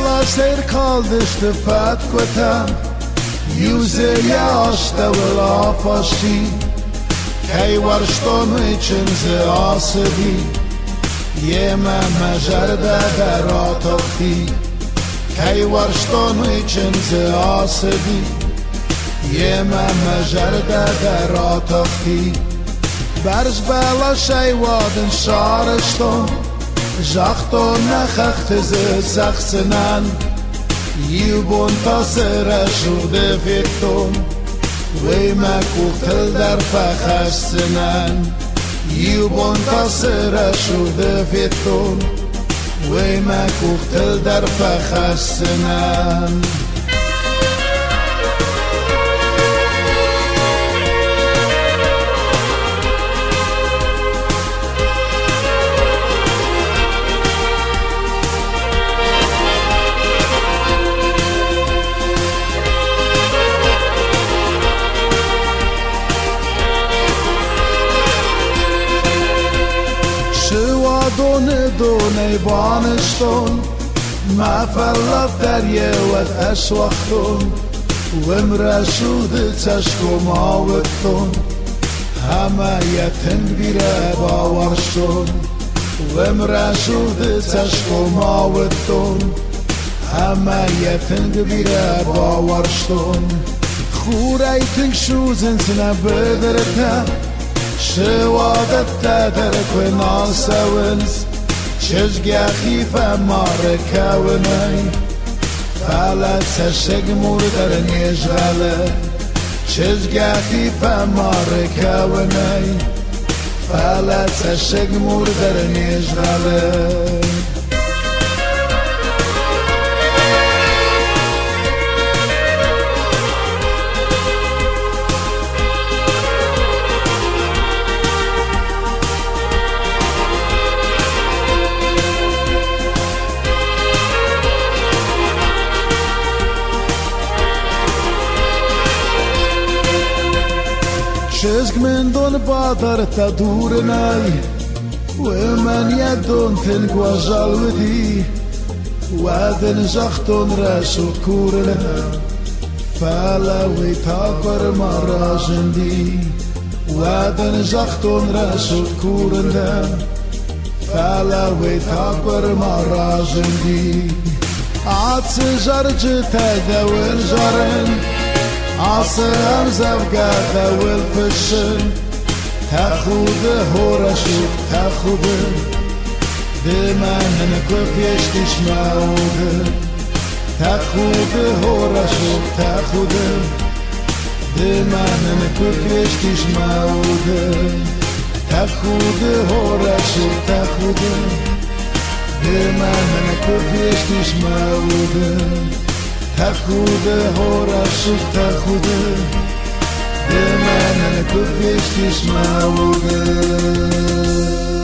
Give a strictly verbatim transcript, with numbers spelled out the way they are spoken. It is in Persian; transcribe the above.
bella ser kaldıştı pat kotam Yüze yaşta vela faşi Kay varştonu içinze asıbi Yeme mejerde beratokti Kay varştonu içinze asıbi Yeme mejerde beratokti Berz bella şeywadın şarışton Jachtон nachachtzes sachsenan Yibon tasera shude vikton Wema kuchtel der fachassenan Yibon tasera shude vikton Wema kuchtel der fachassenan دونه دونه بانشتون ما فلت دريه و اشوختون و مرشود تشکو ماوتون همه یتن بیره باورشتون و مرشود تشکو ماوتون همه یتن بیره باورشتون خوره تنگ شوزن سنه بدرتن شوادت تدرك وناسونس شجع خيفة ماركوني فلا تشج مردر نيجغله شجع خيفة ماركوني فلا تشج مردر نيجغله چشم من دون بادر تا دور نای و من یدون تن گوازال ودی و دن زختون رسو کورن فلا وی تاکر مارازندی و دن زختون رسو کورن فلا وی تاکر مارازندی عطس زرج تدول زرن عصر زوجة والفشل تاخد هورشوك تاخد دما هنكوف يشتش معود تاخد هورشوك تاخد دما هنكوف يشتش معود تاخد هورشوك تاخد دما هنكوف يشتش معود تاخده هورشوك تاخده دماغ كيفش تسمعوده